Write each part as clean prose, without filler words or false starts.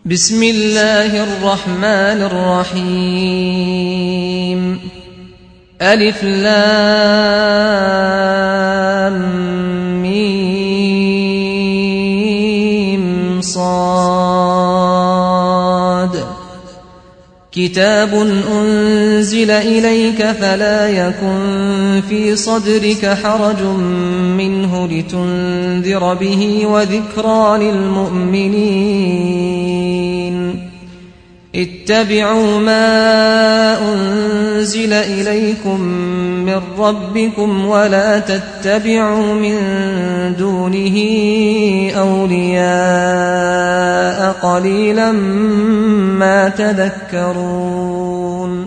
بسم الله الرحمن الرحيم ألف لام ميم صاد كتاب أنزل إليك فلا يكن في صدرك حرج منه لتنذر به وذكرى للمؤمنين اتبعوا ما أنزل إليكم من ربكم ولا تتبعوا من دونه أولياء قليلا ما تذكرون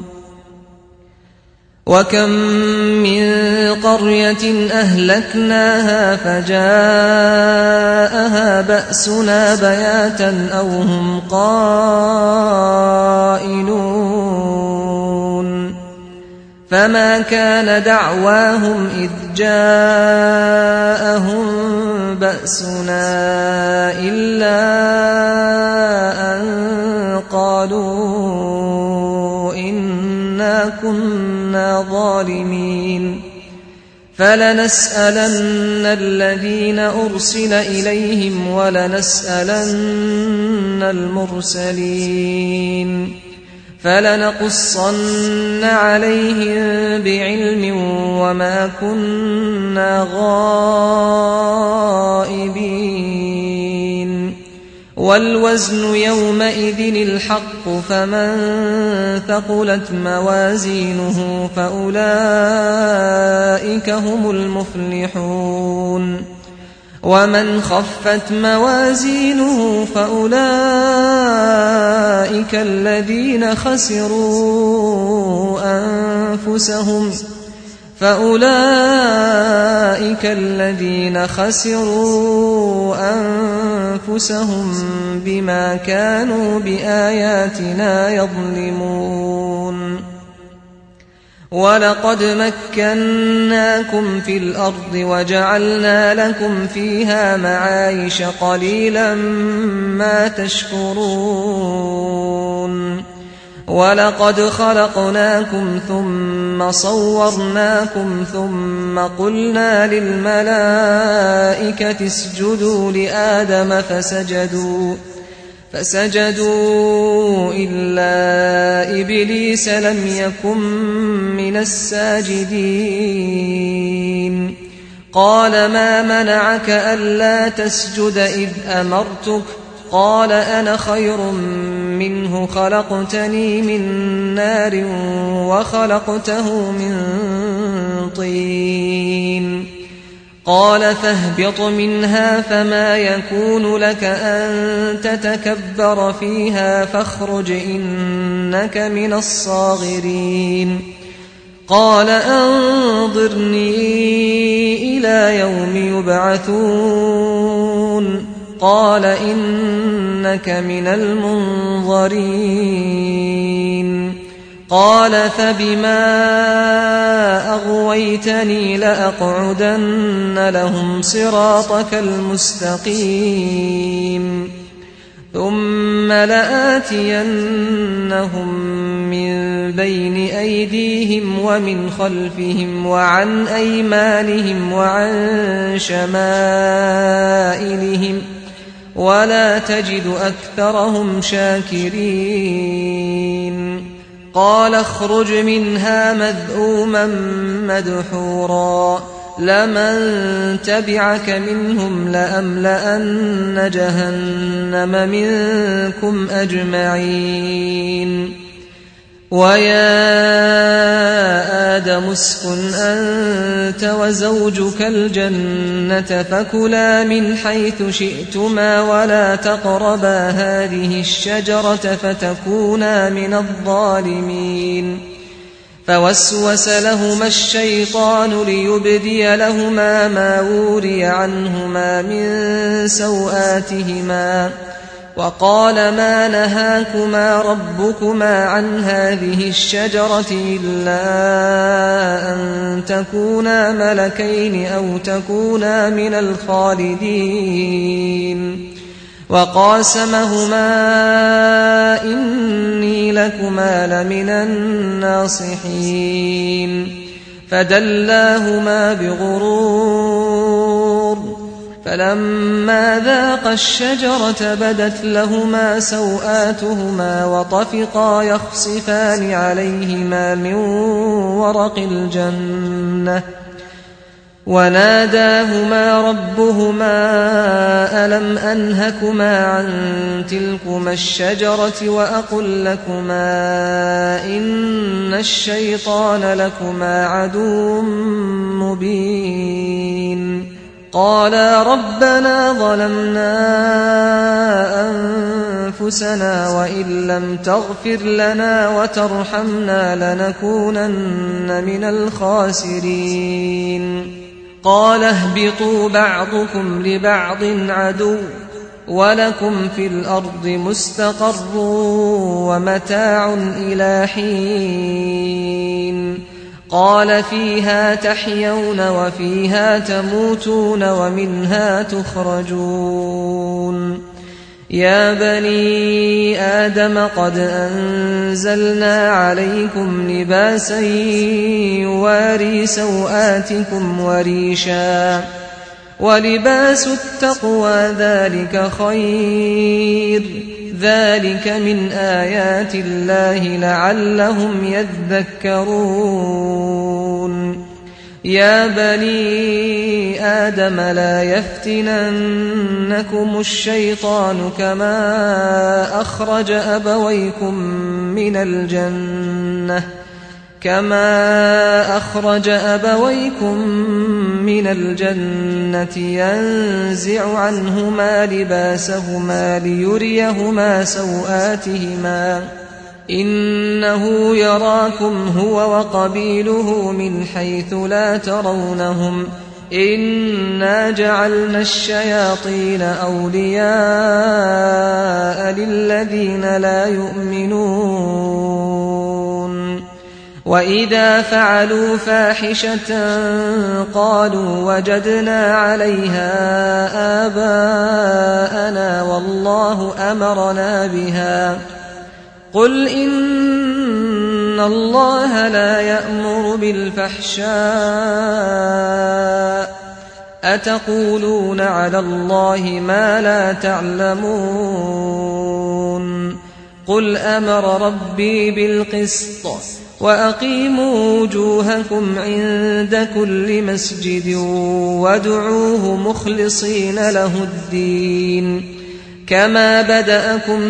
وكم من قرية أهلكناها فجاءها بأسنا بياتا أو هم قائلون فما كان دعواهم إذ جاءهم بأسنا إلا أن قالوا إنا كنا ظالمين فلنسألن الذين أرسل إليهم ولنسألن المرسلين فلنقصن عليهم بعلم وما كنا غائبين والوزن يومئذ الحق فمن ثقلت موازينه فأولئك هم المفلحون ومن خفت موازينه فأولئك الذين خسروا أنفسهم بما كانوا بآياتنا يظلمون ولقد مكناكم في الأرض وجعلنا لكم فيها معايش قليلا ما تشكرون ولقد خلقناكم ثم صورناكم ثم قلنا للملائكة اسجدوا لآدم فسجدوا إلا إبليس لم يكن من الساجدين قال ما منعك ألا تسجد إذ أمرتك قال أنا خير منه خلقتني من نار وخلقته من طين قال فاهبط منها فما يكون لك أن تتكبر فيها فاخرج إنك من الصاغرين قال أنظرني إلى يوم يبعثون قال إنك من المنظرين قال فبما أغويتني لأقعدن لهم صراطك المستقيم ثم لآتينهم من بين أيديهم ومن خلفهم وعن أيمانهم وعن شمائلهم ولا تجد أكثرهم شاكرين قال اخرج منها مذءوما مدحورا لمن تبعك منهم لأملأن جهنم منكم أجمعين ويا آدم اسكن أنت وزوجك الجنة فكلا من حيث شئتما ولا تقربا هذه الشجرة فتكونا من الظالمين فوسوس لهما الشيطان ليبدي لهما ما وري عنهما من سوآتهما وقال ما نهاكما ربكما عن هذه الشجرة إلا أن تكونا ملكين أو تكونا من الخالدين وقاسمهما إني لكما لمن الناصحين فدلاهما بغرور فلما ذاقا الشجرة بدت لهما سوآتهما وطفقا يخصفان عليهما من ورق الجنة وناداهما ربهما ألم أنهكما عن تلكما الشجرة وأقل لكما إن الشيطان لكما عدو مبين قالا ربنا ظلمنا أنفسنا وإن لم تغفر لنا وترحمنا لنكونن من الخاسرين قال اهبطوا بعضكم لبعض عدو ولكم في الأرض مستقر ومتاع إلى حين قال فيها تحيون وفيها تموتون ومنها تخرجون يا بني آدم قد أنزلنا عليكم لباسا يواري سوآتكم وريشا ولباس التقوى ذلك خير ذلك من آيات الله لعلهم يذكرون يا بني آدم لا يفتننكم الشيطان كما أخرج أبويكم من الجنة ينزع عنهما لباسهما ليريهما سوآتهما إنه يراكم هو وقبيله من حيث لا ترونهم إنا جعلنا الشياطين أولياء للذين لا يؤمنون وإذا فعلوا فاحشة قالوا وجدنا عليها آباءنا والله أمرنا بها قل إن الله لا يأمر بالفحشاء أتقولون على الله ما لا تعلمون قل أمر ربي بالقسط وأقيموا وجوهكم عند كل مسجد وادعوه مخلصين له الدين كما بدأكم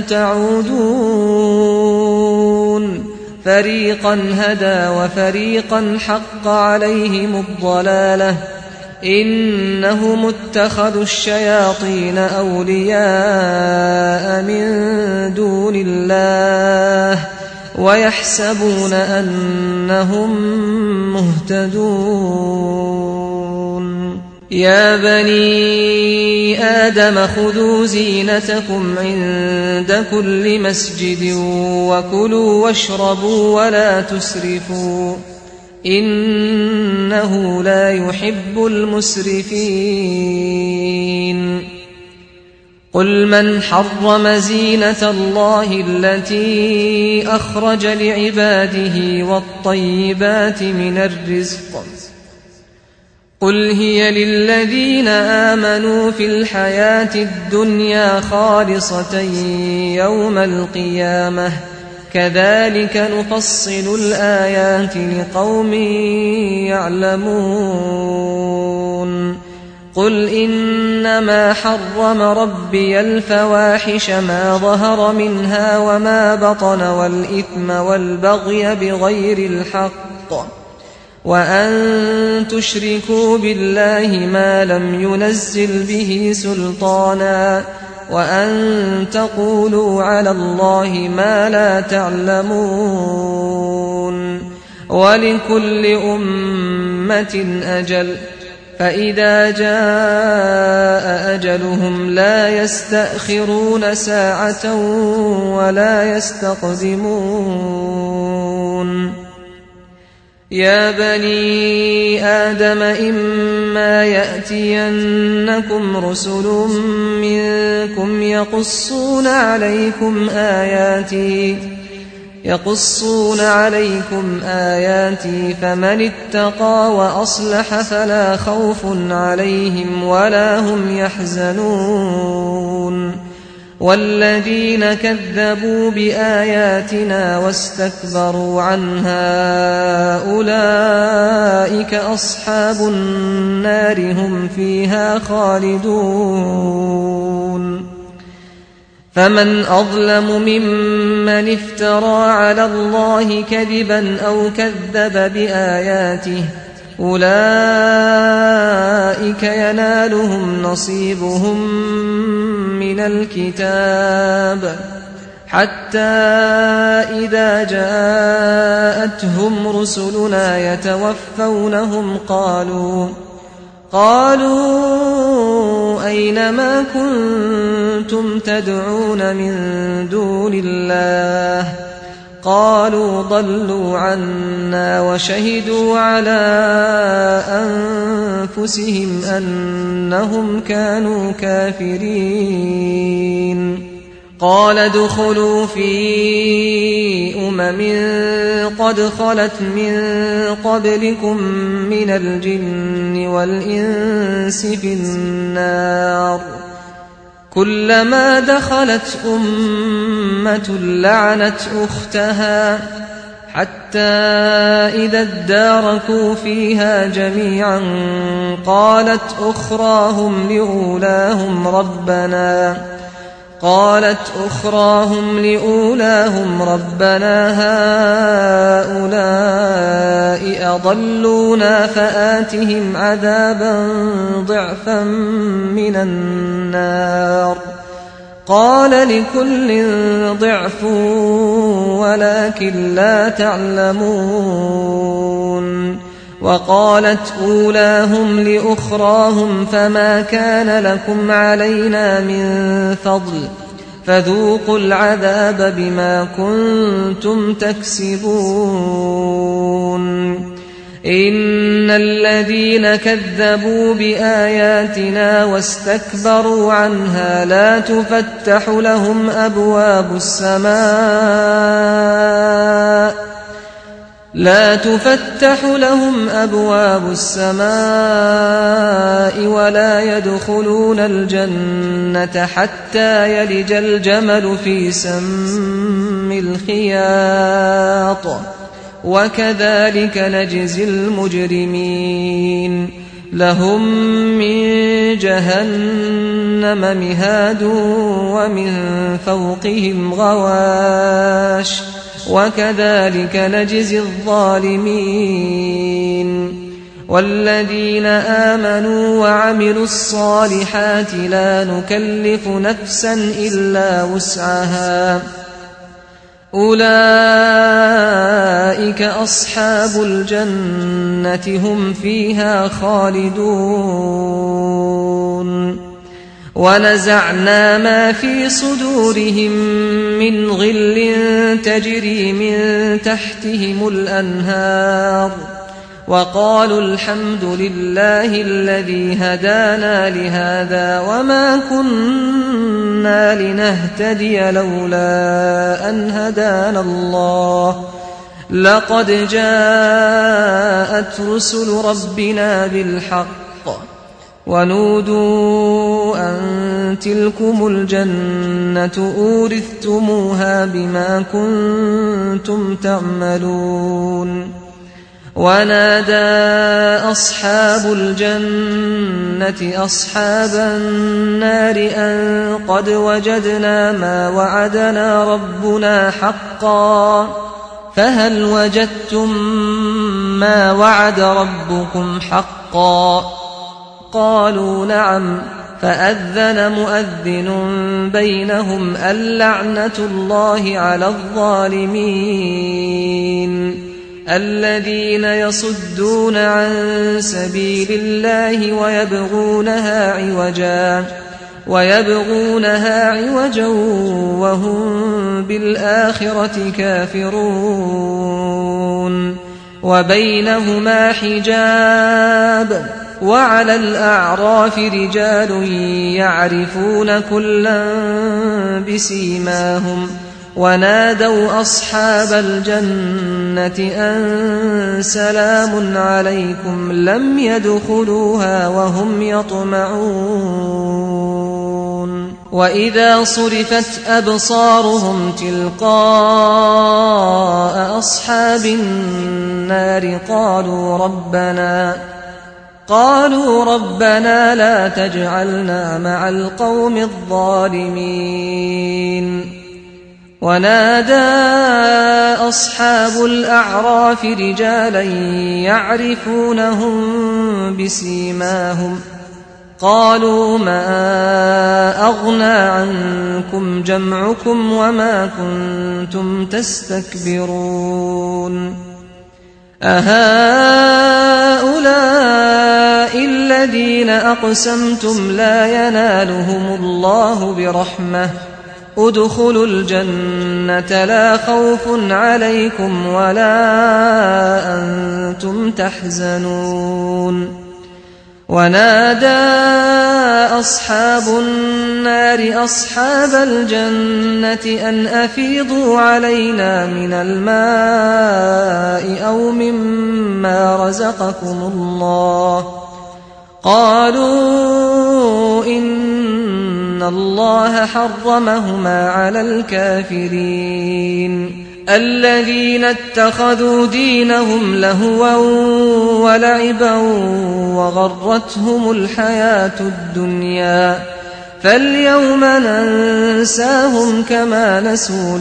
تعودون فريقا هدى وفريقا حق عليهم الضلالة إنهم اتخذوا الشياطين أولياء من دون الله ويحسبون أنهم مهتدون يا بني آدم خذوا زينتكم عند كل مسجد وكلوا واشربوا ولا تسرفوا إنه لا يحب المسرفين قل من حرم زينة الله التي أخرج لعباده والطيبات من الرزق قل هي للذين آمنوا في الحياة الدنيا خالصة يوم القيامة كذلك نفصل الآيات لقوم يعلمون قل إنما حرم ربي الفواحش ما ظهر منها وما بطن والإثم والبغي بغير الحق وأن تشركوا بالله ما لم ينزل به سلطانا وأن تقولوا على الله ما لا تعلمون ولكل أمة أجل فإذا جاء أجلهم لا يستأخرون ساعة ولا يستقدمون يا بني آدم إما يأتينكم رسل منكم يقصون عليكم آياتي فمن اتقى وأصلح فلا خوف عليهم ولا هم يحزنون والذين كذبوا بآياتنا واستكبروا عنها أولئك أصحاب النار هم فيها خالدون فمن أظلم ممن افترى على الله كذبا أو كذب بآياته أولئك ينالهم نصيبهم من الكتاب حتى إذا جاءتهم رسلنا يتوفونهم قالوا أين ما كنتم تدعون من دون الله قالوا ضلوا عنا وشهدوا على أنفسهم أنهم كانوا كافرين قال ادخلوا في قد خلت من قبلكم من الجن والإنس في النار كلما دخلت أمة لعنت أختها حتى إذا اداركوا فيها جميعا قالت أخراهم لأولاهم ربنا هؤلاء أضلونا فآتهم عذابا ضعفا من النار قال لكل ضعف ولكن لا تعلمون وقالت أولاهم لأخراهم فما كان لكم علينا من فضل فذوقوا العذاب بما كنتم تكسبون إن الذين كذبوا بآياتنا واستكبروا عنها لا تفتح لهم أبواب السماء ولا يدخلون الجنة حتى يلج الجمل في سم الخياط وكذلك نجزي المجرمين لهم من جهنم مهاد ومن فوقهم غواش وكذلك نجزي الظالمين والذين آمنوا وعملوا الصالحات لا نكلف نفسا إلا وسعها أولئك أصحاب الجنة هم فيها خالدون ونزعنا ما في صدورهم من غل تجري من تحتهم الأنهار وقالوا الحمد لله الذي هدانا لهذا وما كنا لنهتدي لولا أن هدانا الله لقد جاءت رسل ربنا بالحق ونودوا أن تلكم الجنة أورثتموها بما كنتم تعملون ونادى أصحاب الجنة أصحاب النار أن قد وجدنا ما وعدنا ربنا حقا فهل وجدتم ما وعد ربكم حقا قالوا نعم فأذن مؤذن بينهم اللعنة الله على الظالمين الذين يصدون عن سبيل الله ويبغونها عوجا وهم بالآخرة كافرون وبينهما حجاب وعلى الأعراف رجال يعرفون كلا بسيماهم ونادوا أصحاب الجنة أن سلام عليكم لم يدخلوها وهم يطمعون وإذا صرفت أبصارهم تلقاء أصحاب النار قالوا ربنا لا تجعلنا مع القوم الظالمين ونادى أصحاب الأعراف رجالا يعرفونهم بسيماهم قالوا ما أغنى عنكم جمعكم وما كنتم تستكبرون أهؤلاء الذين أقسمتم لا ينالهم الله برحمة ادخلوا الجنة لا خوف عليكم ولا أنتم تحزنون ونادى أصحاب النار أصحاب الجنة أن أفيضوا علينا من الماء أو مما رزقكم الله قالوا إن الله حرمهما على الكافرين الذين اتخذوا دينهم لهوا ولعبا وغرتهم الحياة الدنيا فاليوم ننساهم كما نسوا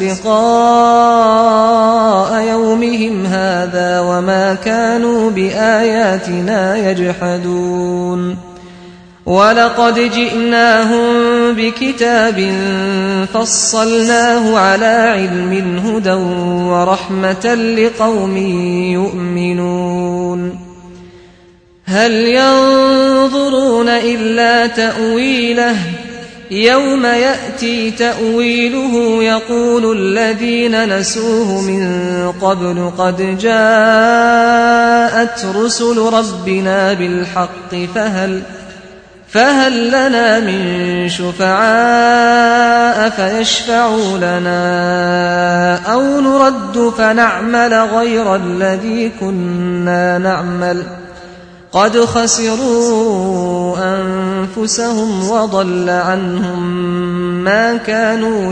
لقاء يومهم هذا وما كانوا بآياتنا يجحدون ولقد جئناهم بكتاب فصلناه على علم هدى ورحمة لقوم يؤمنون هل ينظرون إلا تأويله يوم يأتي تأويله يقول الذين نسوه من قبل قد جاءت رسل ربنا بالحق فهل لنا من شفعاء فيشفعوا لنا أو نرد فنعمل غير الذي كنا نعمل قد خسروا أنفسهم وضل عنهم ما كانوا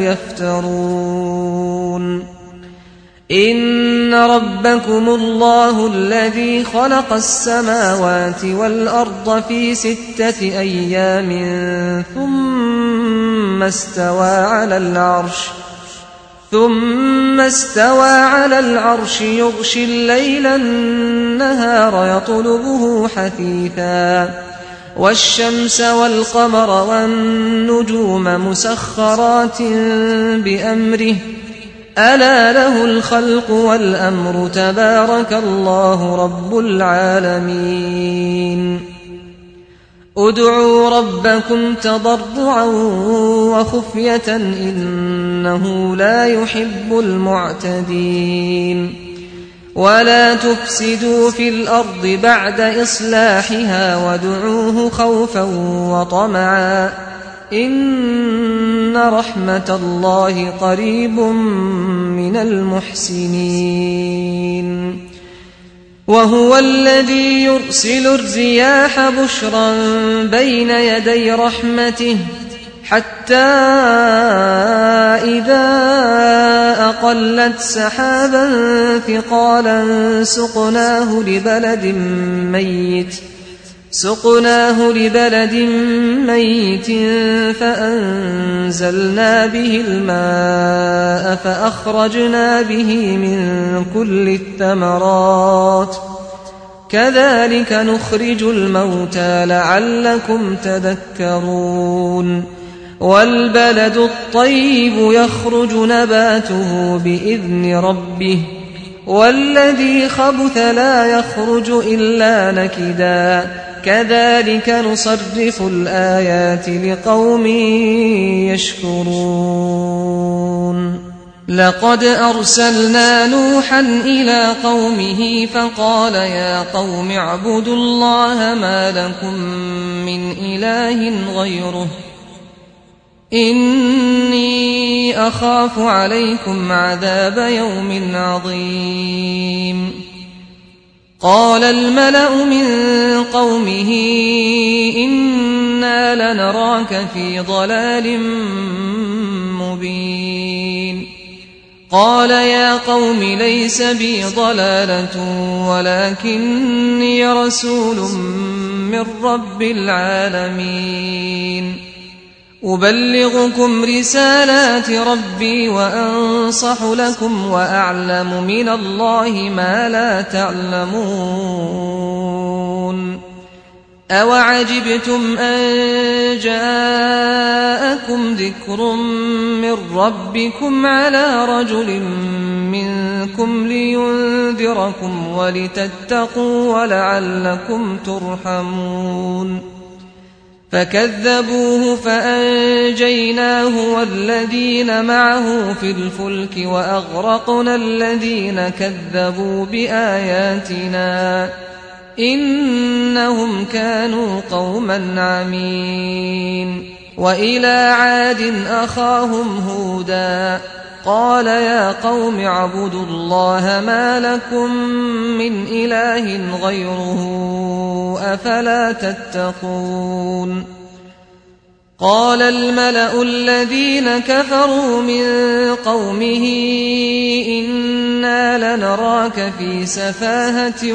يفترون إن ربكم الله الذي خلق السماوات والأرض في 6 أيام ثم استوى على العرش يغشي الليل النهار يطلبه حثيثا والشمس والقمر والنجوم مسخرات بأمره ألا له الخلق والأمر تبارك الله رب العالمين ادعوا ربكم تضرعا وخفية إنه لا يحب المعتدين ولا تفسدوا في الأرض بعد إصلاحها وادعوه خوفا وطمعا إن رحمة الله قريب من المحسنين وهو الذي يرسل الرياح بشرا بين يدي رحمته حتى إذا أقلت سحابا ثقالا سقناه لبلد ميت فأنزلنا به الماء فأخرجنا به من كل الثمرات كذلك نخرج الموتى لعلكم تذكرون والبلد الطيب يخرج نباته بإذن ربه والذي خبث لا يخرج إلا نكدا كذلك نصرف الآيات لقوم يشكرون لقد أرسلنا نوحا إلى قومه فقال يا قوم اعبدوا الله ما لكم من إله غيره إني أخاف عليكم عذاب يوم عظيم. قال الملأ من قومه إنا لنراك في ضلال مبين. قال يا قوم ليس بي ضلالة ولكني رسول من رب العالمين أبلغكم رسالات ربي وأنصح لكم وأعلم من الله ما لا تعلمون. أوعجبتم أن جاءكم ذكر من ربكم على رجل منكم لينذركم ولتتقوا ولعلكم ترحمون. فكذبوه فأنجيناه والذين معه في الفلك وأغرقنا الذين كذبوا بآياتنا إنهم كانوا قوما عمين. وإلى عاد أخاهم هودا قال يا قوم اعبدوا الله ما لكم من إله غيره أفلا تتقون. قال الملأ الذين كفروا من قومه إنا لنراك في سفاهة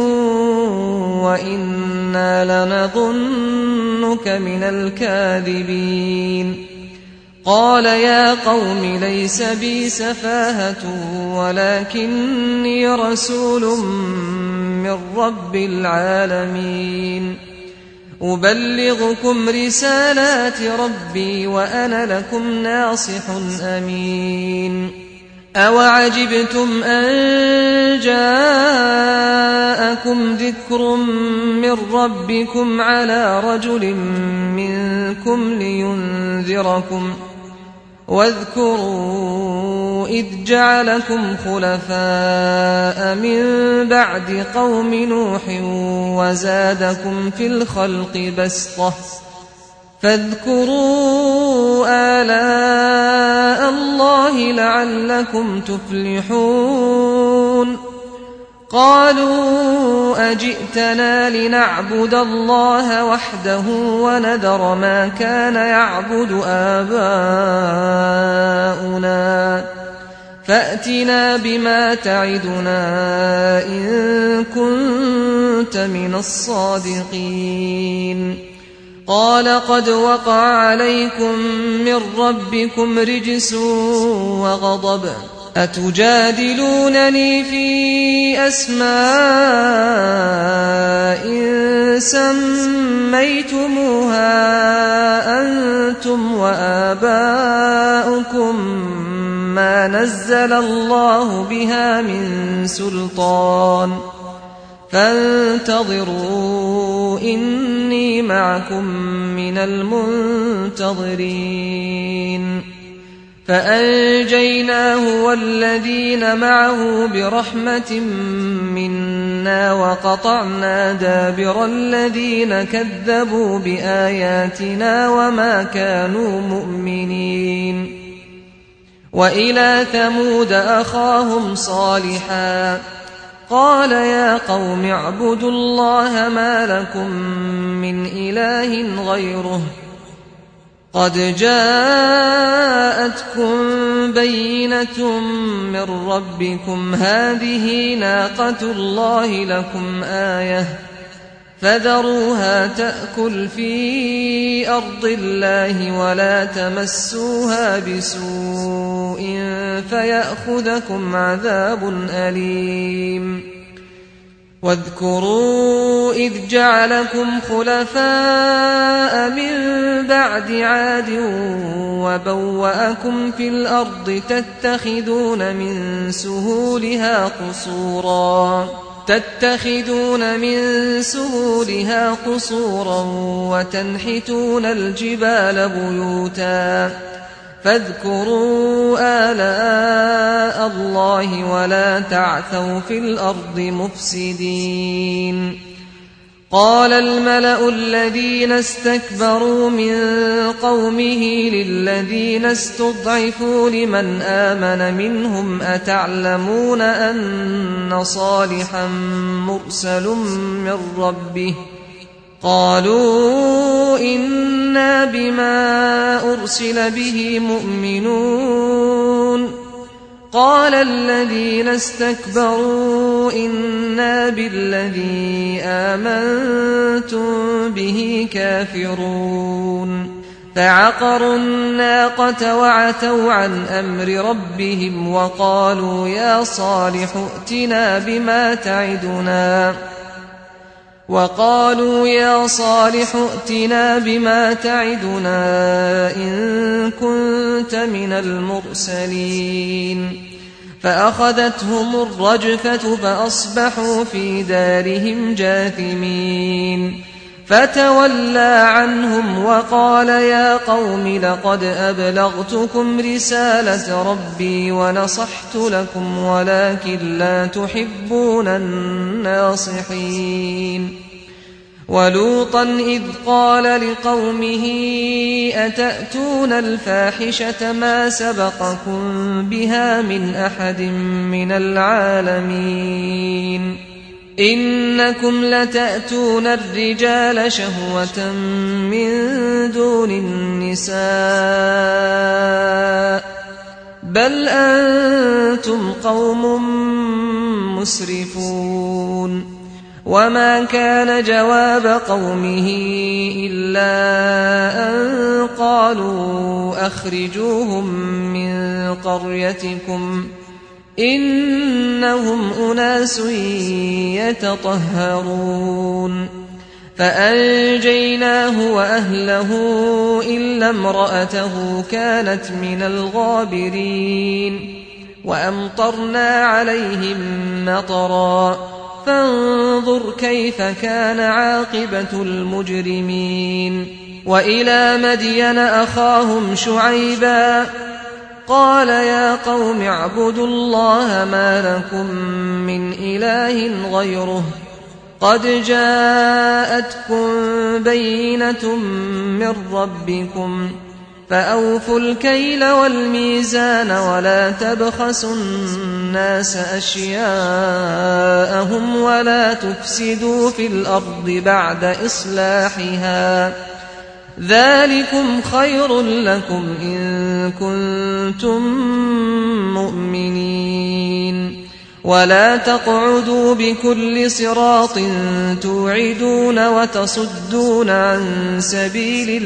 وإنا لنظنك من الكاذبين. قال يا قوم ليس بي سفاهة ولكني رسول من رب العالمين أبلغكم رسالات ربي وأنا لكم ناصح أمين. أوعجبتم أن جاءكم ذكر من ربكم على رجل منكم لينذركم واذكروا إذ جعلكم خلفاء من بعد قوم نوح وزادكم في الخلق بسطة فاذكروا آلاء الله لعلكم تفلحون. قالوا أجئتنا لنعبد الله وحده ونذر ما كان يعبد آباؤنا فأتنا بما تعدنا إن كنت من الصادقين. قال قد وقع عليكم من ربكم رجس وغضب أتجادلونني في أسماء سميتموها أنتم وآباؤكم ما نزل الله بها من سلطان فانتظروا إني معكم من المنتظرين. فأنجيناه والذين معه برحمة منا وقطعنا دابر الذين كذبوا بآياتنا وما كانوا مؤمنين. وإلى ثمود أخاهم صالحا قال يا قوم اعبدوا الله ما لكم من إله غيره قد جاءتكم بينة من ربكم هذه ناقة الله لكم آية فذروها تأكل في أرض الله ولا تمسوها بسوء فيأخذكم عذاب أليم. واذكروا إذ جعلكم خلفاء من بعد عاد وبوأكم في الأرض تتخذون من سهولها قصورا وتنحتون الجبال بيوتا فاذكروا آلاء الله ولا تعثوا في الأرض مفسدين. قال الملأ الذين استكبروا من قومه للذين استضعفوا لمن آمن منهم أتعلمون أن صالحا مرسل من ربه؟ قالوا إنا بما أرسل به مؤمنون. قال الذين استكبروا إنا بالذي آمنتم به كافرون. فعقروا الناقة وعتوا عن أمر ربهم وقالوا يا صالح ائتنا بما تعدنا إن كنت من المرسلين. فأخذتهم الرجفة فأصبحوا في دارهم جاثمين. فتولى عنهم وقال يا قوم لقد أبلغتكم رسالة ربي ونصحت لكم ولكن لا تحبون الناصحين. ولوطا إذ قال لقومه أتأتون الفاحشة ما سبقكم بها من أحد من العالمين إنكم لتأتون الرجال شهوة من دون النساء بل أنتم قوم مسرفون. وما كان جواب قومه إلا أن قالوا أخرجوهم من قريتكم إنهم أناس يتطهرون. فأنجيناه وأهله إلا امرأته كانت من الغابرين. وأمطرنا عليهم مطرا فانظر كيف كان عاقبة المجرمين. وإلى مدين أخاهم شعيبا قال يا قوم اعبدوا الله ما لكم من إله غيره قد جاءتكم بينة من ربكم فأوفوا الكيل والميزان ولا تبخسوا الناس أشياءهم ولا تفسدوا في الأرض بعد إصلاحها ذلكم خير لكم إن كنتم مؤمنين. ولا تقعدوا بكل صراط توعدون وتصدون عن سبيل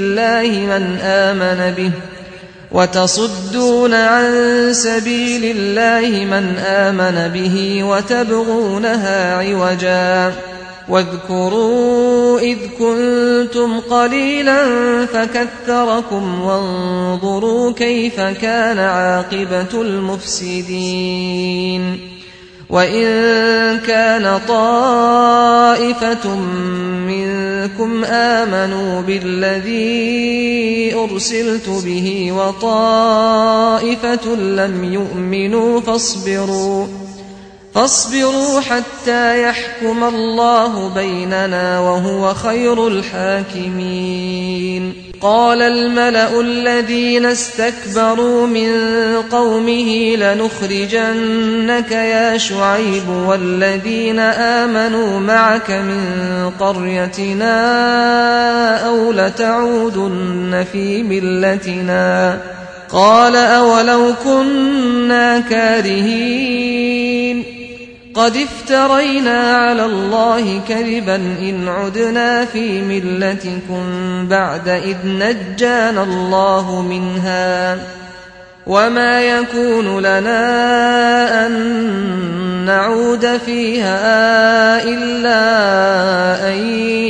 الله من آمن به وتبغونها عوجا. واذكروا إذ كنتم قليلا فكثركم وانظروا كيف كان عاقبة المفسدين. وإن كان طائفة منكم آمنوا بالذي أرسلت به وطائفة لم يؤمنوا فاصبروا حتى يحكم الله بيننا وهو خير الحاكمين. قال الملأ الذين استكبروا من قومه لنخرجنك يا شعيب والذين آمنوا معك من قريتنا أو لتعودن في ملتنا. قال أولو كنا كارهين قد افترينا على الله كذبا إن عدنا في ملتكم بعد إذ نجانا الله منها وما يكون لنا أن نعود فيها إلا أن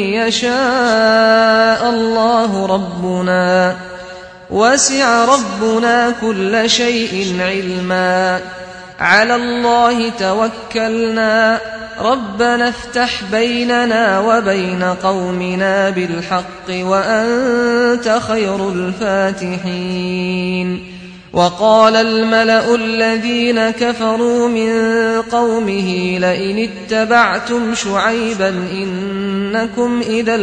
يشاء الله ربنا وسع ربنا كل شيء علما على الله توكلنا ربنا افتح بيننا وبين قومنا بالحق وأنت خير الفاتحين. وقال الملأ الذين كفروا من قومه لئن اتبعتم شعيبا إنكم إذا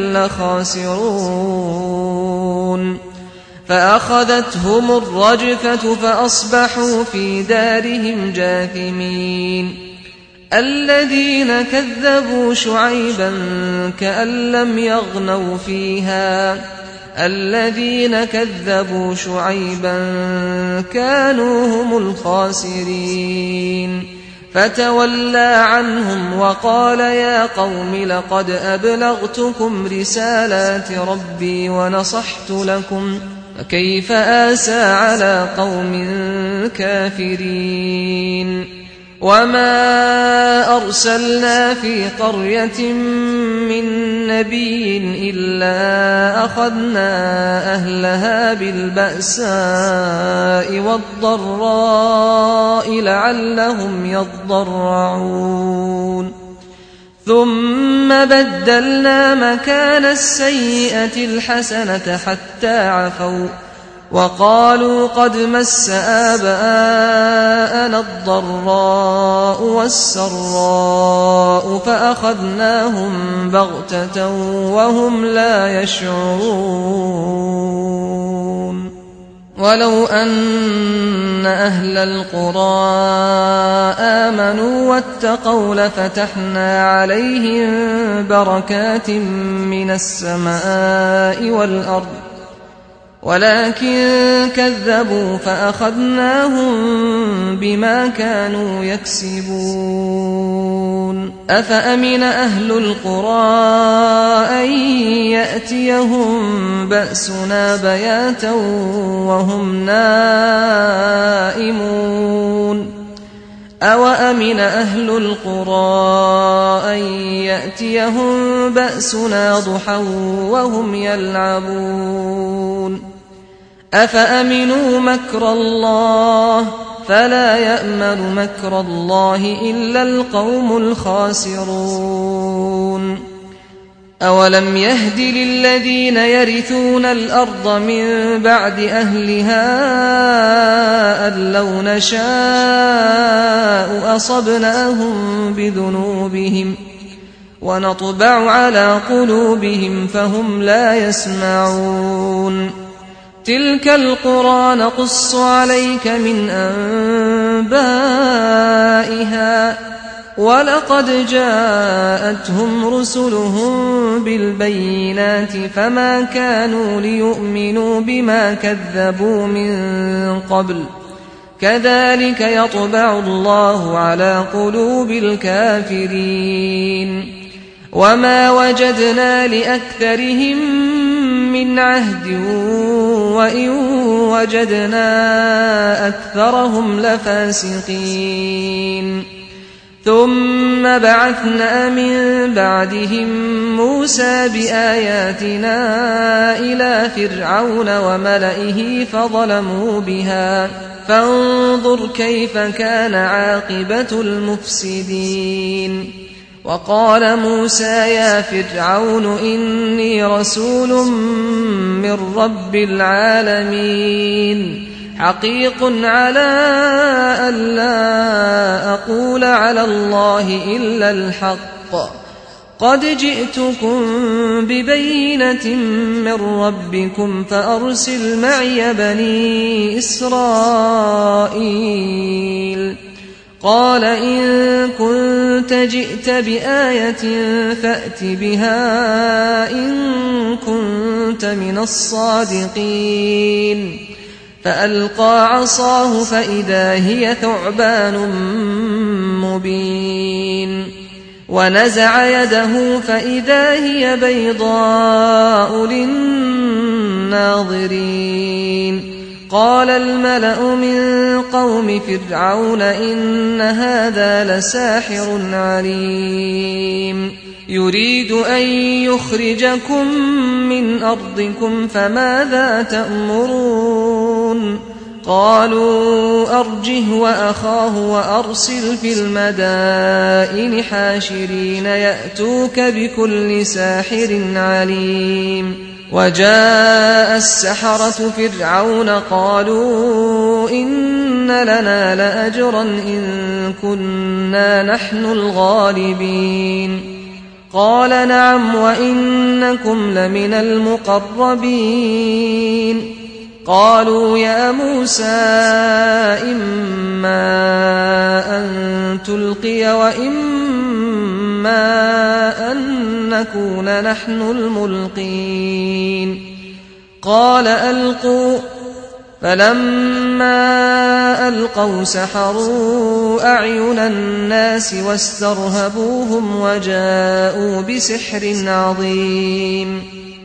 لخاسرون فأخذتهم الرجفة فأصبحوا في دارهم جاثمين الذين كذبوا شعيبا كأن لم يغنوا فيها الذين كذبوا شعيبا كانوا هم الخاسرين فتولى عنهم وقال يا قوم لقد أبلغتكم رسالات ربي ونصحت لكم فكيف آسى على قوم كافرين وما أرسلنا في قرية من نبي إلا أخذنا أهلها بالبأساء والضراء لعلهم يضرعون ثم بدلنا مكان السيئة الحسنة حتى عفوا وقالوا قد مس آباءنا الضراء والسراء فأخذناهم بغتة وهم لا يشعرون ولو أن أهل القرى آمنوا واتقوا لفتحنا عليهم بركات من السماء والأرض ولكن كذبوا فأخذناهم بما كانوا يكسبون أفأمن أهل القرى أن يأتيهم بأسنا بياتا وهم نائمون أوأمن أهل القرى أن يأتيهم بأسنا ضحى وهم يلعبون أفأمنوا مكر الله فلا يأمن مكر الله إلا القوم الخاسرون أولم يهد للذين يرثون الأرض من بعد أهلها أن لو نشاء أصبناهم بذنوبهم ونطبع على قلوبهم فهم لا يسمعون تلك القرى نقص عليك من أنبائها ولقد جاءتهم رسلهم بالبينات فما كانوا ليؤمنوا بما كذبوا من قبل كذلك يطبع الله على قلوب الكافرين وما وجدنا لأكثرهم من عهد وإن وجدنا أكثرهم لفاسقين ثم بعثنا من بعدهم موسى بآياتنا إلى فرعون وملئه فظلموا بها فانظر كيف كان عاقبة المفسدين وقال موسى يا فرعون إني رسول من رب العالمين حقيق على أن لا أقول على الله إلا الحق قد جئتكم ببينة من ربكم فأرسل معي بني إسرائيل قال إن كنت جئت بآية فأت بها إن كنت من الصادقين فألقى عصاه فإذا هي ثعبان مبين ونزع يده فإذا هي بيضاء للناظرين قال الملأ من قوم فرعون إن هذا لساحر عليم يريد أن يخرجكم من أرضكم فماذا تأمرون قالوا أرجه وأخاه وأرسل في المدائن حاشرين يأتوك بكل ساحر عليم وجاء السحرة فرعون قالوا إن لنا لأجرا إن كنا نحن الغالبين قال نعم وإنكم لمن المقربين قالوا يا موسى إما أن تلقي وإما أن نكون نحن الملقين قال ألقوا فلما ألقوا سحروا أعين الناس واسترهبوهم وجاءوا بسحر عظيم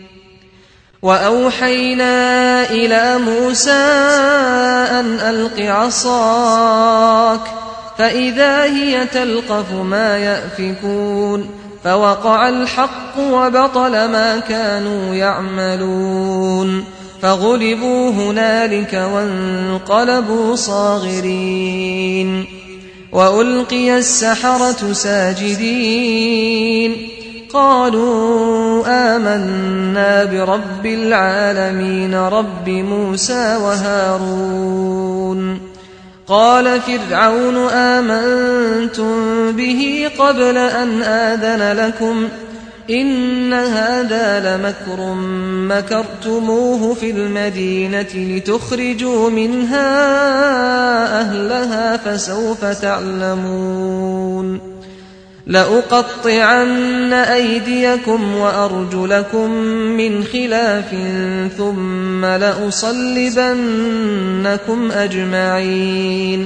وأوحينا إلى موسى أن ألق عصاك فإذا هي تلقف ما يأفكون فوقع الحق وبطل ما كانوا يعملون فغلبوا هنالك وانقلبوا صاغرين وألقي السحرة ساجدين قالوا آمنا برب العالمين رب موسى وهارون قال فرعون آمنتم به قبل أن آذن لكم إن هذا لمكر مكرتموه في المدينة لتخرجوا منها أهلها فسوف تعلمون لأقطعن أيديكم وأرجلكم من خلاف ثم لأصلبنكم أجمعين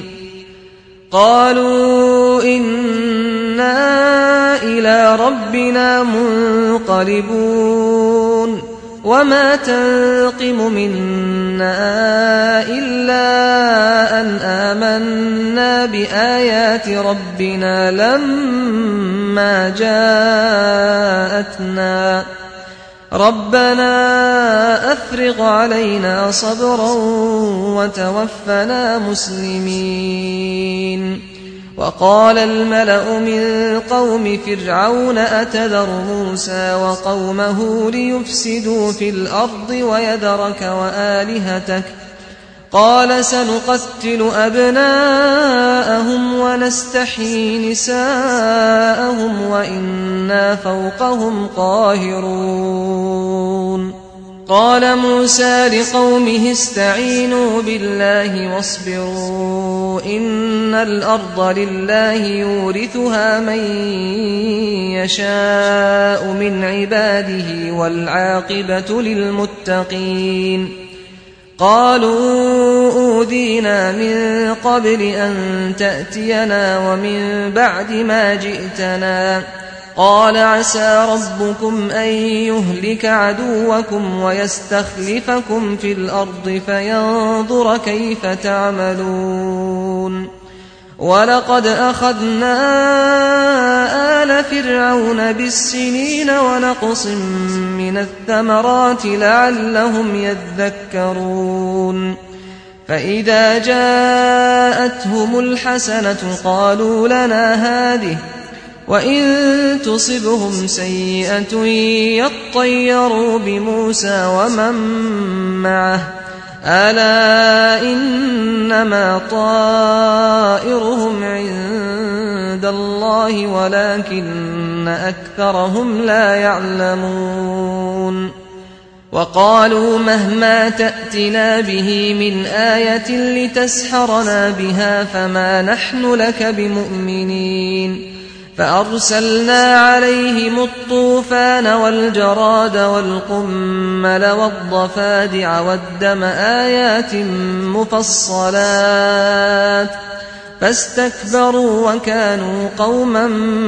قالوا إنا إلى ربنا منقلبون وما تنقم منا إلا أن آمنا بآيات ربنا لما جاءتنا ربنا أفرغ علينا صبرا وتوفنا مسلمين وقال الملأ من قوم فرعون أتذر موسى وقومه ليفسدوا في الأرض ويذرك وآلهتك قال سنقتل أبناءهم ونستحيي نساءهم وإنا فوقهم قاهرون قال موسى لقومه استعينوا بالله واصبروا إن الأرض لله يورثها من يشاء من عباده والعاقبة للمتقين قالوا أوذينا من قبل أن تأتينا ومن بعد ما جئتنا قال عسى ربكم أن يهلك عدوكم ويستخلفكم في الأرض فينظر كيف تعملون ولقد أخذنا آل فرعون بالسنين ونقص من الثمرات لعلهم يذكرون فإذا جاءتهم الحسنة قالوا لنا هذه وإن تصبهم سيئة يطيروا بموسى ومن معه ألا إنما طائرهم عند الله ولكن أكثرهم لا يعلمون وقالوا مهما تأتنا به من آية لتسحرنا بها فما نحن لك بمؤمنين فأرسلنا عليهم الطوفان والجراد والقمل والضفادع والدم آيات مفصلات فاستكبروا وكانوا قوما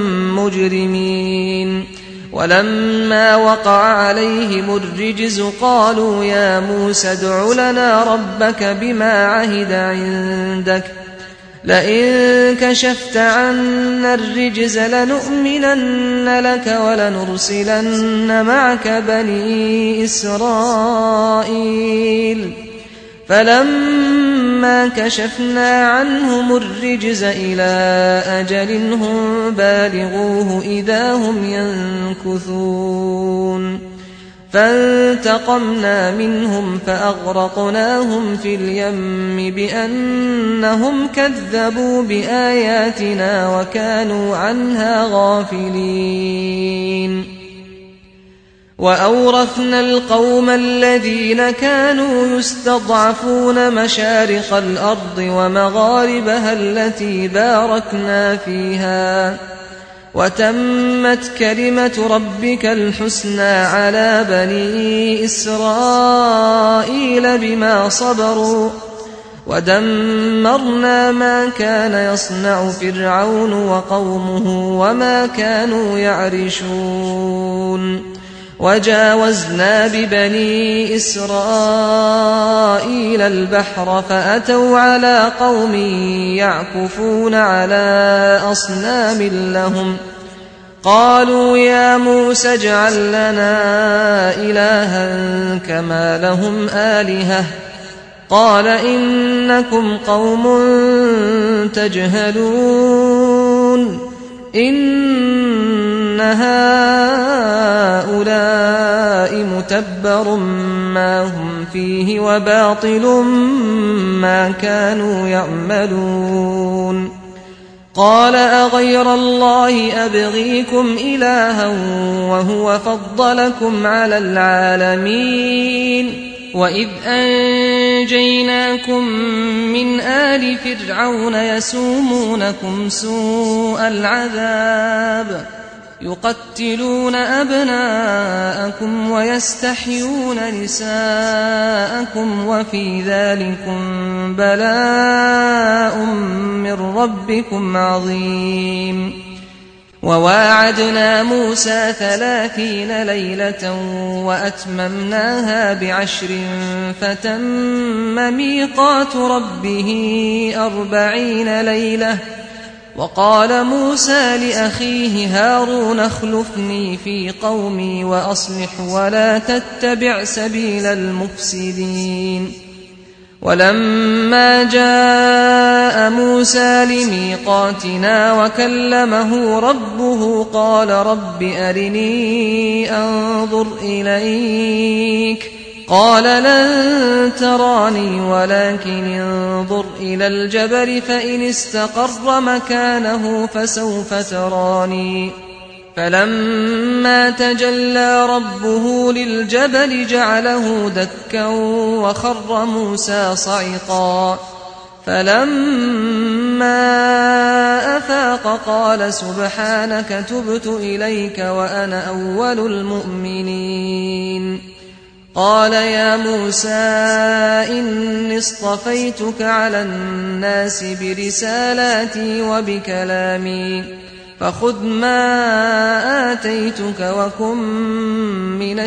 مجرمين ولما وقع عليهم الرجز قالوا يا موسى ادع لنا ربك بما عهد عندك لئن كشفت عنا الرجز لنؤمنن لك ولنرسلن معك بني إسرائيل فلما كشفنا عنهم الرجز إلى أجل هم بالغوه إذا هم ينكثون فانتقمنا منهم فأغرقناهم في اليم بأنهم كذبوا بآياتنا وكانوا عنها غافلين وأورثنا القوم الذين كانوا يستضعفون مشارق الأرض ومغاربها التي باركنا فيها وتمت كلمة ربك الحسنى على بني إسرائيل بما صبروا ودمرنا ما كان يصنع فرعون وقومه وما كانوا يعرشون وجاوزنا ببني إسرائيل البحر فأتوا على قوم يعكفون على أصنام لهم قالوا يا موسى اجعل لنا إلها كما لهم آلهة قال إنكم قوم تجهلون إن هؤلاء متبر ما هم فيه وباطل ما كانوا يعملون قال أغير الله أبغيكم إلها وهو فضلكم على العالمين وإذ أنجيناكم من آل فرعون يسومونكم سوء العذاب يقتلون أبناءكم ويستحيون نساءكم وفي ذلكم بلاء من ربكم عظيم وواعدنا موسى 30 ليلة وأتممناها ب10 فتم ميقات ربه 40 ليلة وقال موسى لأخيه هارون اخلفني في قومي وأصلح ولا تتبع سبيل المفسدين ولما جاء موسى لميقاتنا وكلمه ربه قال رب أرني أنظر إليك قال لن تراني ولكن انظر إلى الجبل فإن استقر مكانه فسوف تراني فلما تجلى ربه للجبل جعله دكا وخر موسى صعقا فلما أفاق قال سبحانك تبت إليك وأنا أول المؤمنين قال يا موسى إني اصطفيتك على الناس برسالاتي وبكلامي فخذ ما آتيتك وكن من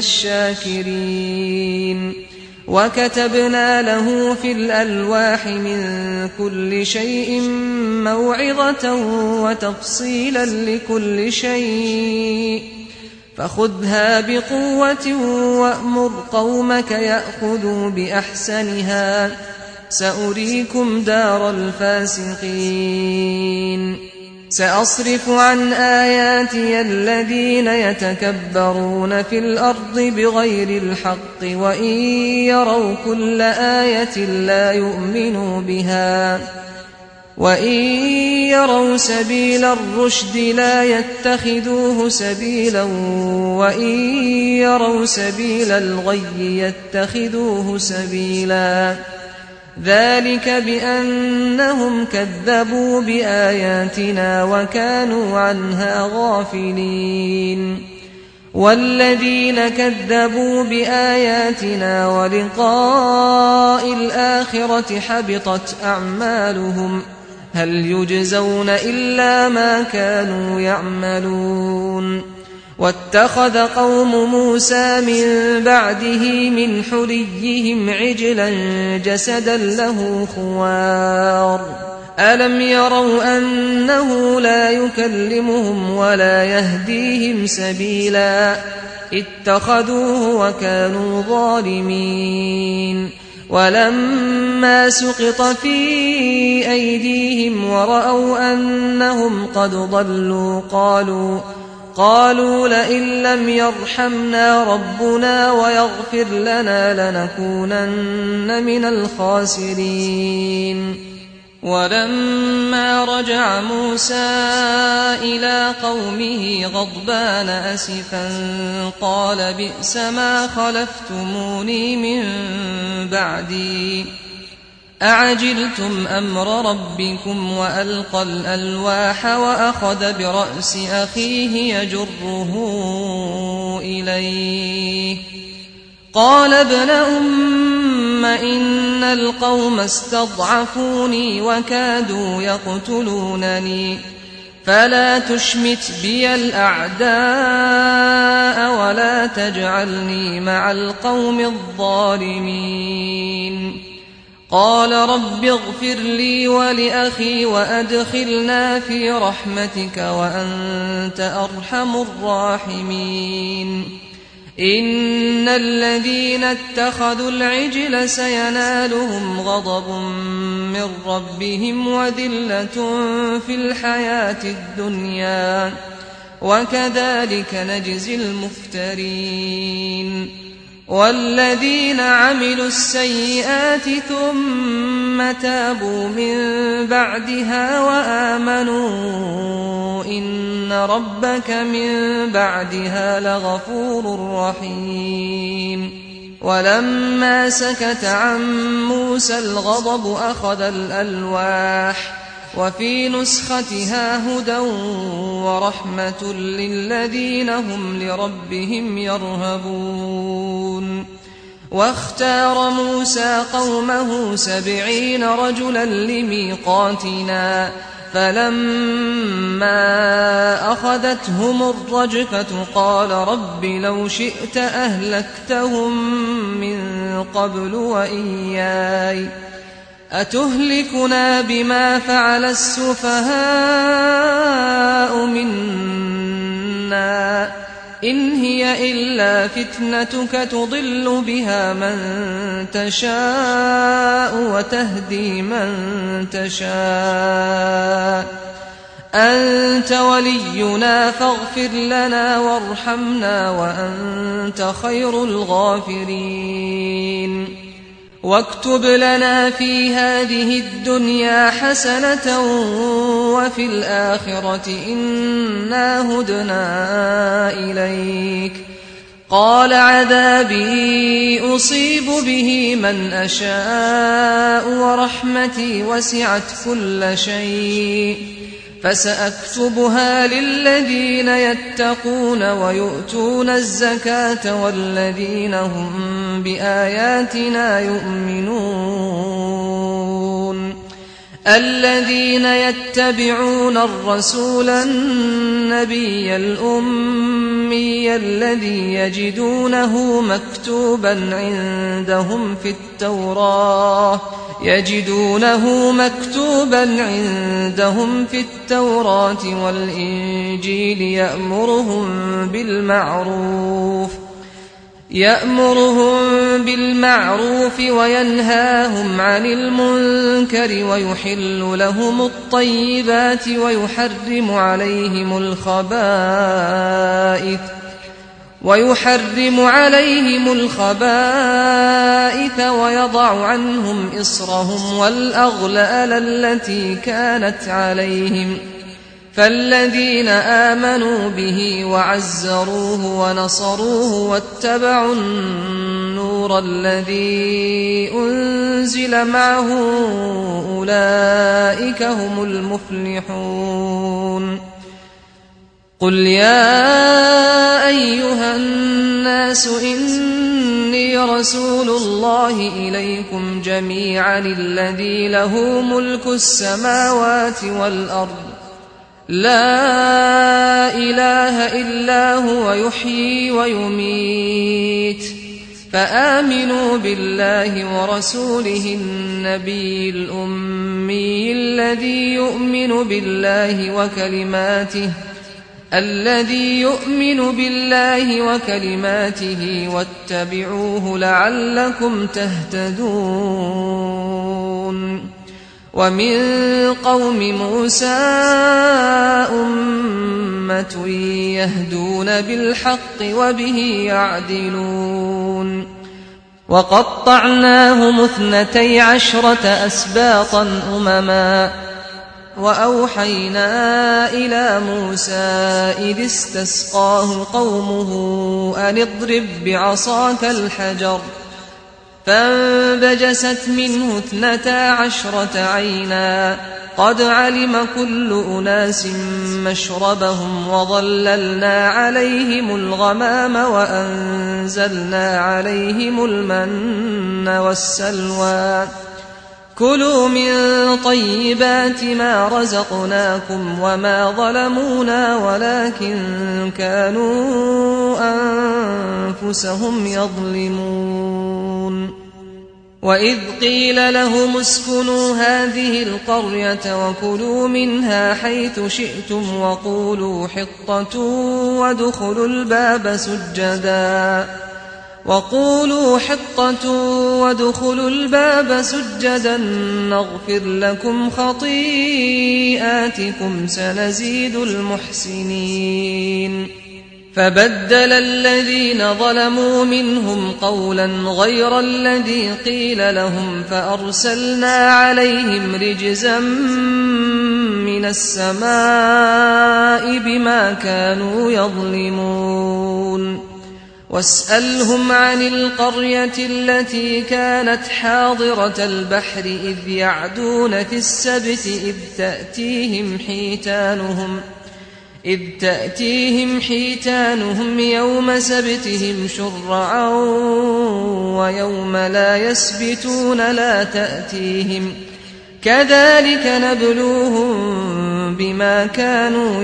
الشاكرين وكتبنا له في الألواح من كل شيء موعظة وتفصيلا لكل شيء فخذها بقوة وأمر قومك يأخذوا بأحسنها سأريكم دار الفاسقين سأصرف عن آياتي الذين يتكبرون في الأرض بغير الحق وإن يروا كل آية لا يؤمنوا بها وإن يروا سبيل الرشد لا يتخذوه سبيلا وإن يروا سبيل الغي يتخذوه سبيلا ذلك بأنهم كذبوا بآياتنا وكانوا عنها غافلين والذين كذبوا بآياتنا ولقاء الآخرة حبطت أعمالهم هل يجزون إلا ما كانوا يعملون واتخذ قوم موسى من بعده من حليهم عجلا جسدا له خوار ألم يروا أنه لا يكلمهم ولا يهديهم سبيلا اتخذوه وكانوا ظالمين ولما سقط في أيديهم ورأوا أنهم قد ضلوا قالوا لئن لم يرحمنا ربنا ويغفر لنا لنكونن من الخاسرين. ولما رجع موسى إلى قومه غضبان أسفا قال بئس ما خلفتموني من بعدي أعجلتم أمر ربكم وألقى الألواح وأخذ برأس أخيه يجره إليه قال ابن أم إن القوم استضعفوني وكادوا يقتلونني فلا تشمت بي الأعداء ولا تجعلني مع القوم الظالمين. قال رب اغفر لي ولأخي وأدخلنا في رحمتك وأنت أرحم الراحمين. إن الذين اتخذوا العجل سينالهم غضب من ربهم وذلة في الحياة الدنيا وكذلك نجزي المفترين. والذين عملوا السيئات ثم تابوا من بعدها وآمنوا إن ربك من بعدها لغفور رحيم. ولما سكت عن موسى الغضب أخذ الألواح وفي نسختها هدى ورحمة للذين هم لربهم يرهبون. واختار موسى قومه 70 رجلا لميقاتنا فلما أخذتهم الرجفة قال رب لو شئت أهلكتهم من قبل وإياي أتهلكنا بما فعل السفهاء منا إن هي إلا فتنتك تضل بها من تشاء وتهدي من تشاء أنت ولينا فاغفر لنا وارحمنا وأنت خير الغافرين. واكتب لنا في هذه الدنيا حسنة وفي الآخرة إنا هدنا إليك. قال عذابي أصيب به من أشاء ورحمتي وسعت كل شيء فسأكتبها للذين يتقون ويؤتون الزكاة والذين هم بآياتنا يؤمنون. الذين يتبعون الرسول النبي الأمي الذي يجدونه مكتوبا عندهم في التوراة والإنجيل يأمرهم بالمعروف وينهاهم عن المنكر ويحل لهم الطيبات ويحرم عليهم الخبائث ويضع عنهم إصرهم والأغلال التي كانت عليهم. فالذين آمنوا به وعزروه ونصروه واتبعوا النور الذي أنزل معه أولئك هم المفلحون. قل يا أيها الناس إني رسول الله إليكم جميعا الذي له ملك السماوات والأرض لا إله إلا هو يحيي ويميت فآمنوا بالله ورسوله النبي الأمي الذي يؤمن بالله وكلماته واتبعوه لعلكم تهتدون. ومن قوم موسى أمة يهدون بالحق وبه يعدلون وقطعناهم 12 أسباطا أمما وأوحينا إلى موسى إذ استسقاه قومه أن اضرب بعصاك الحجر فانبجست منه 12 عينا قد علم كل أناس مشربهم وظللنا عليهم الغمام وأنزلنا عليهم المن والسلوى كلوا من طيبات ما رزقناكم وما ظلمونا ولكن كانوا أنفسهم يظلمون وإذ قيل لهم اسكنوا هذه القرية وكلوا منها حيث شئتم وقولوا حطة وادخلوا الباب سجدا نغفر لكم خطيئاتكم سنزيد المحسنين فبدل الذين ظلموا منهم قولا غير الذي قيل لهم فأرسلنا عليهم رجزا من السماء بما كانوا يظلمون واسألهم عن القرية التي كانت حاضرة البحر إذ يعدون في السبت إذ تأتيهم حيتانهم يوم سبتهم شرعا ويوم لا يسبتون لا تأتيهم كذلك نبلوهم بما كانوا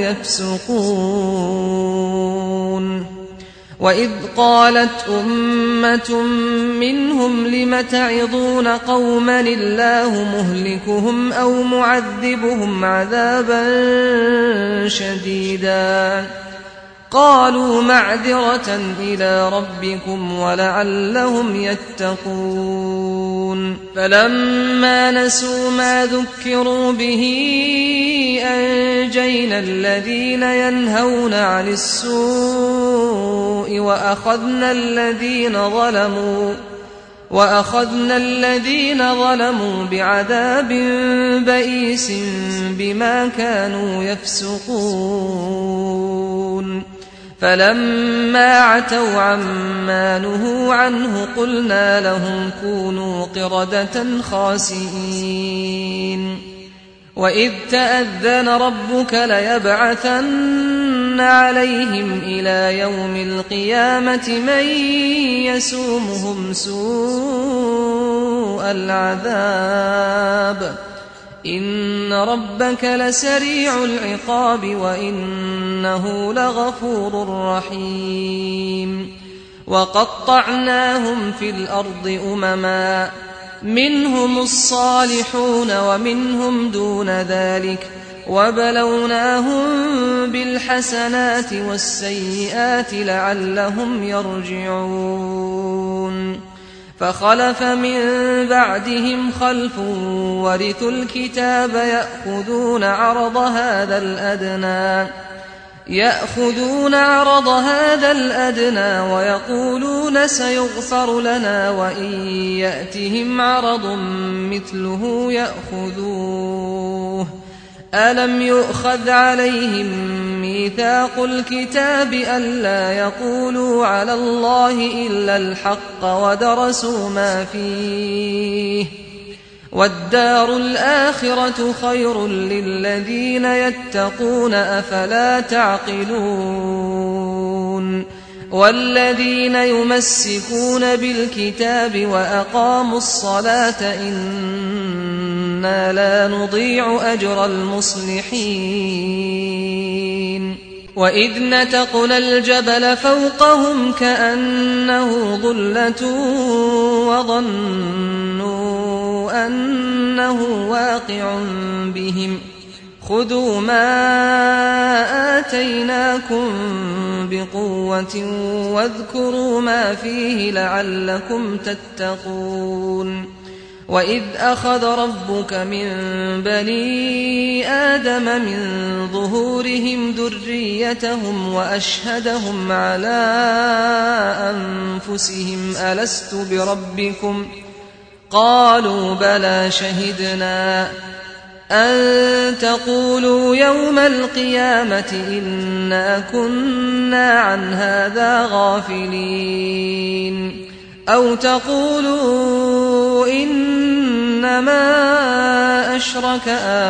يفسقون وإذ قالت أمة منهم لم تعظون قوما الله مهلكهم أو معذبهم عذابا شديدا قالوا معذرة إلى ربكم ولعلهم يتقون فلما نسوا ما ذكروا به أنجينا الذين ينهون عن السوء وأخذنا الذين ظلموا بعذاب بئيس بما كانوا يفسقون فلما عتوا عما نهوا عنه قلنا لهم كونوا قردة خاسئين وإذ تأذن ربك ليبعثن عليهم إلى يوم القيامة من يسومهم سوء العذاب إن ربك لسريع العقاب وإنه لغفور رحيم وقطعناهم في الأرض أمما منهم الصالحون ومنهم دون ذلك وبلوناهم بالحسنات والسيئات لعلهم يرجعون فخلف من بعدهم خلف ورثوا الكتاب يأخذون عرض هذا الأدنى ويقولون سيغفر لنا وإن يأتهم عرض مثله يأخذوه ألم يؤخذ عليهم ميثاق الكتاب ألا يقولوا على الله إلا الحق ودرسوا ما فيه والدار الآخرة خير للذين يتقون أفلا تعقلون والذين يمسكون بالكتاب وأقاموا الصلاة إنا لا نضيع أجر المصلحين وإذ نتقنا الجبل فوقهم كأنه ظلة وظنوا أنه واقع بهم خذوا ما آتيناكم بقوة واذكروا ما فيه لعلكم تتقون وإذ أخذ ربك من بني آدم من ظهورهم ذريتهم وأشهدهم على أنفسهم ألست بربكم قالوا بلى شهدنا أن تقولوا يوم القيامة إنا كنا عن هذا غافلين أو تقولوا إنما أشرك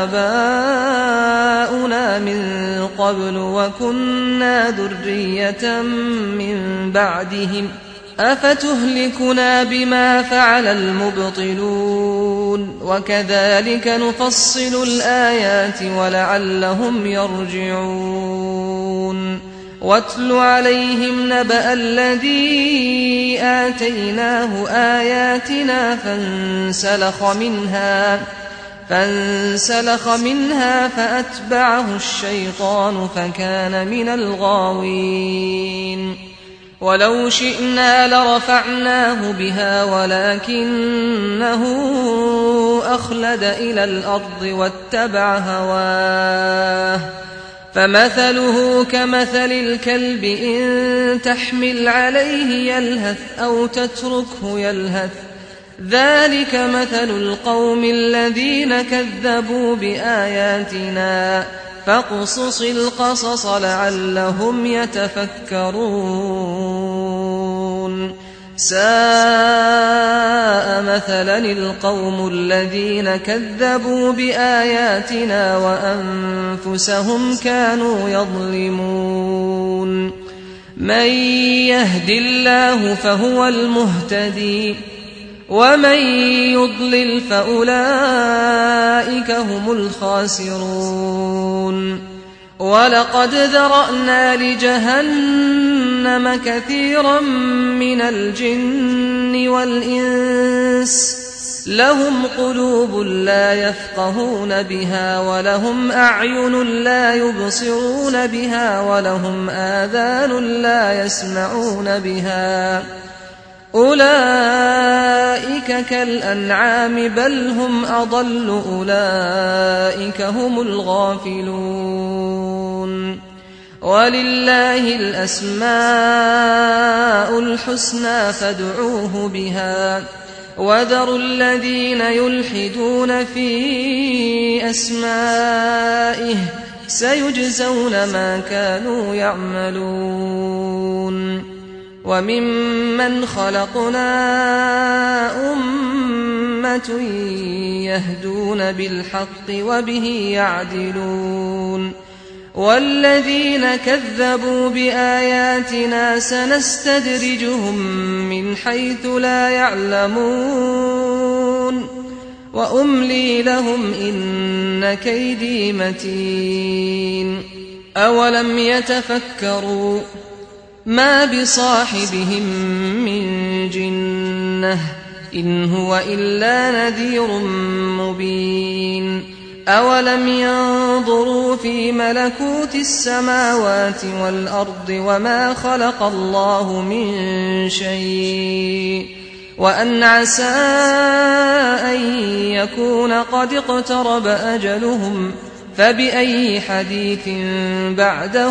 آباؤنا من قبل وكنا ذرية من بعدهم أفتهلكنا بما فعل المبطلون وكذلك نفصل الآيات ولعلهم يرجعون واتل عليهم نبأ الذي آتيناه آياتنا فانسلخ منها فأتبعه الشيطان فكان من الغاوين ولو شئنا لرفعناه بها ولكنه أخلد إلى الأرض واتبع هواه فمثله كمثل الكلب إن تحمل عليه يلهث أو تتركه يلهث ذلك مثل القوم الذين كذبوا بآياتنا فاقصص القصص لعلهم يتفكرون ساء مثلا القوم الذين كذبوا بآياتنا وأنفسهم كانوا يظلمون من يهد الله فهو المهتدي ومن يضلل فأولئك هم الخاسرون ولقد ذرأنا لجهنم كثيرا من الجن والإنس لهم قلوب لا يفقهون بها ولهم أعين لا يبصرون بها ولهم آذان لا يسمعون بها أولئك كالأنعام بل هم أضل أولئك هم الغافلون ولله الأسماء الحسنى فادعوه بها وذروا الذين يلحدون في أسمائه سيجزون ما كانوا يعملون وممن خلقنا أمة يهدون بالحق وبه يعدلون والذين كذبوا بآياتنا سنستدرجهم من حيث لا يعلمون وأملي لهم إن كيدي متين أولم يتفكروا ما بصاحبهم من جنة إن هو إلا نذير مبين أولم ينظروا في ملكوت السماوات والأرض وما خلق الله من شيء وأن عسى أن يكون قد اقترب أجلهم فبأي حديث بعده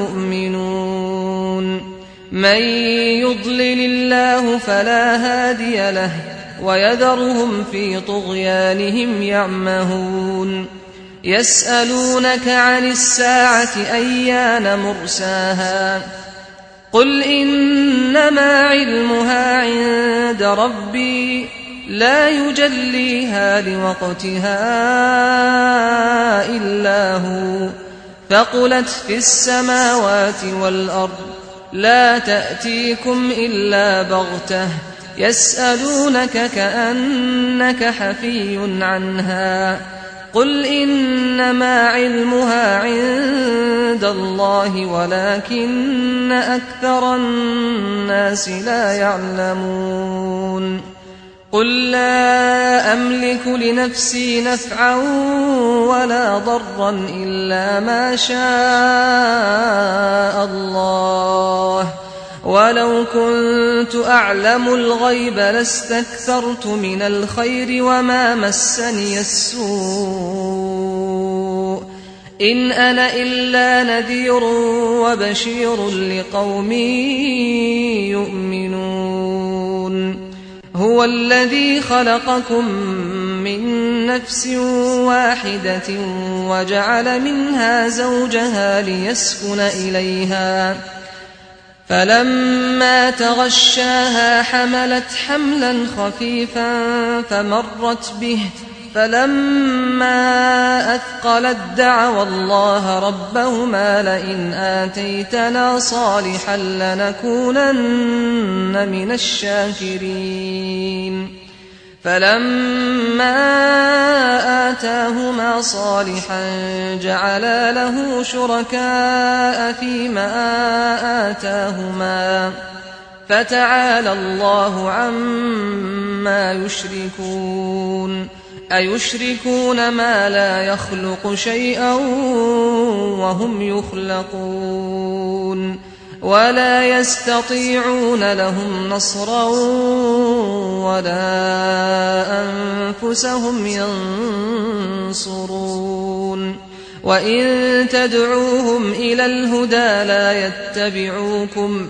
يؤمنون من يضلل الله فلا هادي له ويذرهم في طغيانهم يعمهون يسألونك عن الساعة أيان مرساها قل إنما علمها عند ربي لا يجليها لوقتها إلا هو ثقلت في السماوات والأرض لا تأتيكم إلا بغتة يسألونك كأنك حفي عنها قل إنما علمها عند الله ولكن أكثر الناس لا يعلمون قل لا أملك لنفسي نفعا ولا ضرا إلا ما شاء الله ولو كنت أعلم الغيب لاستكثرت من الخير وما مسني السوء إن أنا إلا نذير وبشير لقوم يؤمنون هو الذي خلقكم من نفس واحدة وجعل منها زوجها ليسكن إليها فلما تغشاها حملت حملا خفيفا فمرت به فلما أثقلت دعوا الله ربهما لئن آتيتنا صالحا لنكونن من الشاكرين فلما آتاهما صالحا جعلا له شركاء فيما آتاهما فتعالى الله عما يشركون أيشركون ما لا يخلق شيئا وهم يخلقون ولا يستطيعون لهم نصرا ولا أنفسهم ينصرون وإن تدعوهم إلى الهدى لا يتبعوكم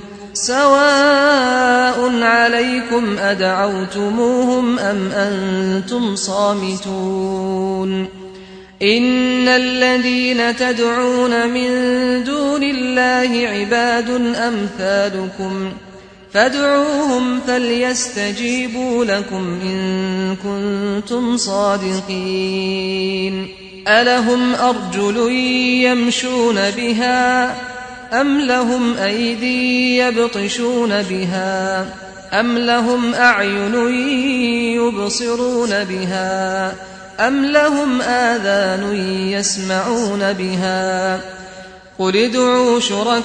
سواء عليكم أدعوتموهم أم أنتم صامتون إن الذين تدعون من دون الله عباد أمثالكم فادعوهم فليستجيبوا لكم إن كنتم صادقين ألهم أرجل يمشون بها أم لهم أيدي يبطشون بها أم لهم أعين يبصرون بها أم لهم آذان يسمعون بها قل ادعوا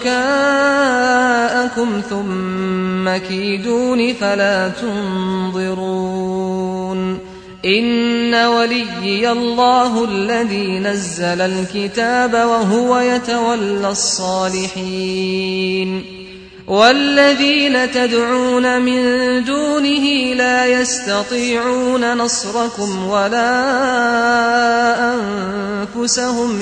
شركاءكم ثم كيدون فلا تنظرون إن وليي الله الذي نزل الكتاب وهو يتولى الصالحين والذين تدعون من دونه لا يستطيعون نصركم ولا أنفسهم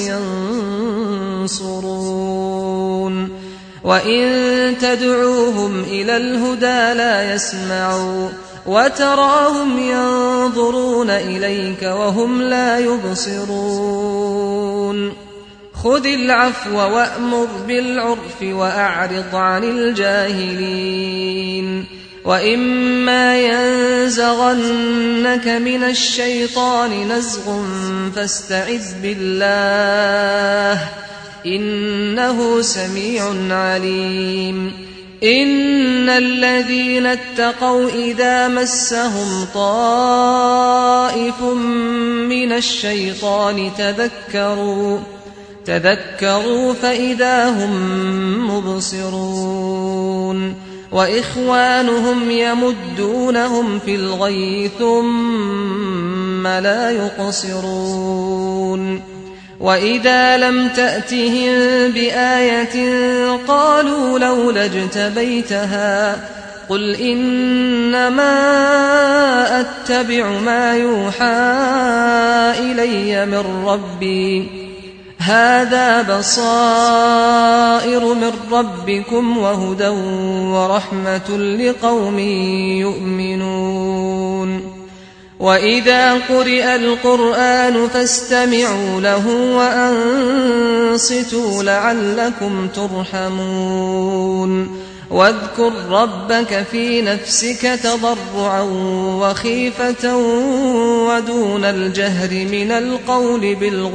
ينصرون وإن تدعوهم إلى الهدى لا يسمعوا وتراهم ينظرون إليك وهم لا يبصرون خذ العفو وأمر بالعرف وأعرض عن الجاهلين وإما ينزغنك من الشيطان نزغ فاستعذ بالله إنه سميع عليم إن الذين اتقوا إذا مسهم طائف من الشيطان تذكروا فإذا هم مبصرون وإخوانهم يمدونهم في الغي ثم لا يقصرون وإذا لم تأتهم بآية قالوا لولا اجتبيتها قل إنما أتبع ما يوحى إلي من ربي هذا بصائر من ربكم وهدى ورحمة لقوم يؤمنون وإذا قرئ القرآن فاستمعوا له وأنصتوا لعلكم ترحمون واذكر ربك في نفسك تضرعا وخيفة ودون الجهر من القول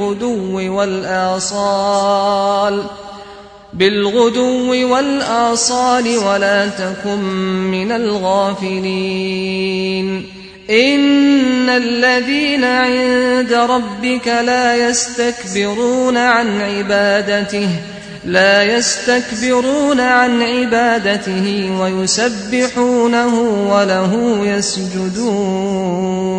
بالغدو والآصال ولا تكن من الغافلين إن الذين عند ربك لا يستكبرون عن عبادته ويسبحونه وله يسجدون